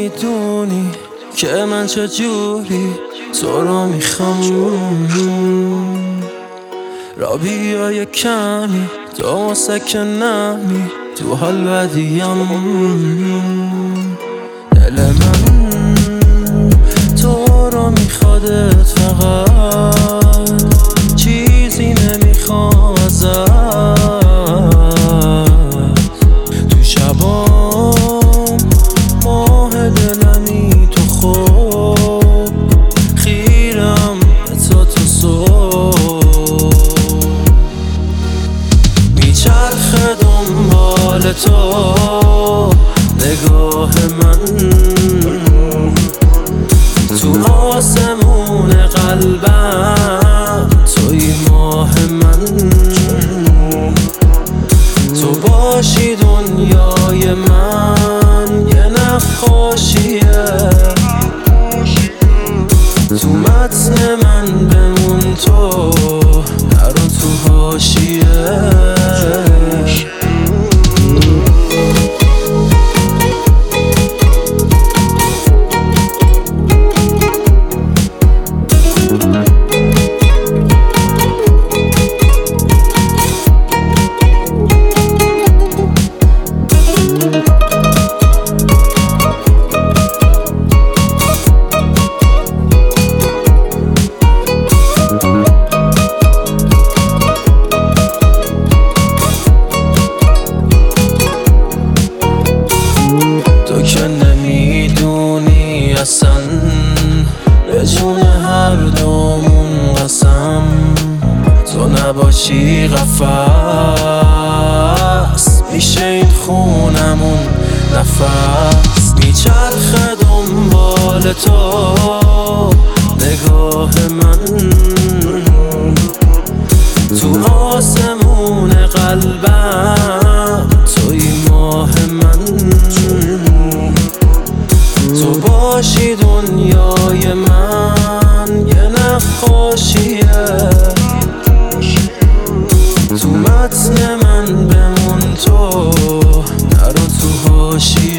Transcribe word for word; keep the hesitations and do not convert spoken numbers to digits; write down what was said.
نمیدونی که من چجوری تو رو میخوام. را بیا یه کمی تو سکنمی تو حال بدیم. دل من تو رو میخوادت فقط چیزی نمیخواد تو شبام ماه دلمی تو خوب خیرم تا تو صبح میچرخه دنبال تو نگاه من تو آسمون قلبم توی ماه من. تو باشی دنیای من یه نقاشیه تو متن من بمون تو نرو تو حاشیه. به جون هر دومون قسم تو نباشی قفس میشه این خونمون نفس. میچرخه دنبال تو نگاه من تو آسمون قلبم توی ماه من. تو باشی دنیای من یه نقاشیه تو متن من بمون تو نرو تو حاشیه.